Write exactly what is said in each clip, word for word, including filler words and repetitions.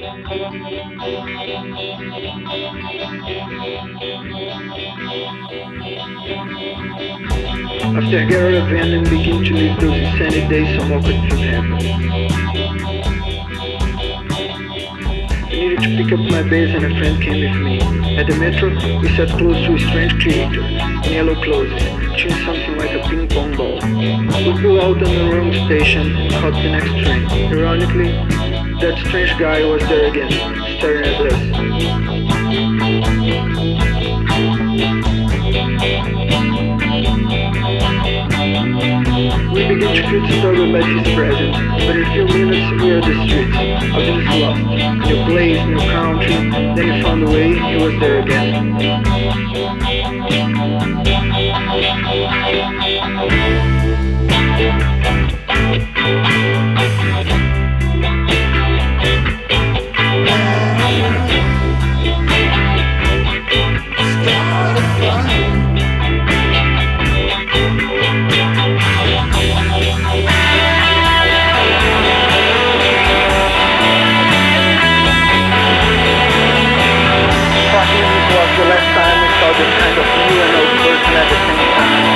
After I get out of van and begin to live those insanity days, some awkward things happen. I needed to pick up my bass and a friend came with me. At the metro, we sat close to a strange creator in yellow clothes, chewing something like a ping pong ball. We pulled out on the wrong station and caught the next train. Ironically, that strange guy was there again, staring at us. We began to feel disturbed by his presence, but in a few minutes we were on the streets. I was just lost. New place, new country, then he found a way, he was there again. The last time we saw this kind of new and old person at the same time.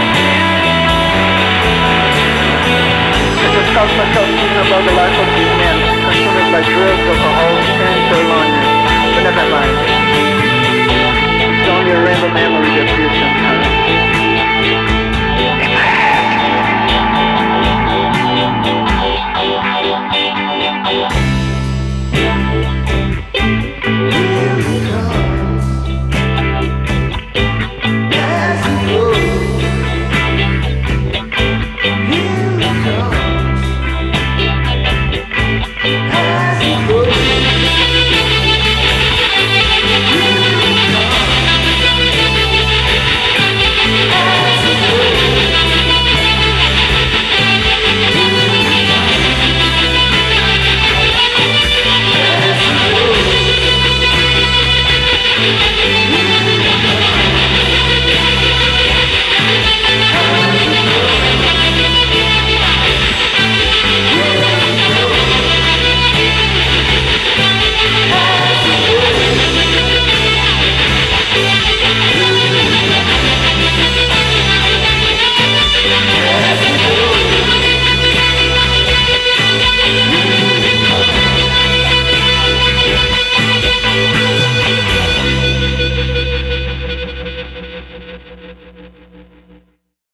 I just found myself thinking about the life of this man, consumed by drugs, alcohol,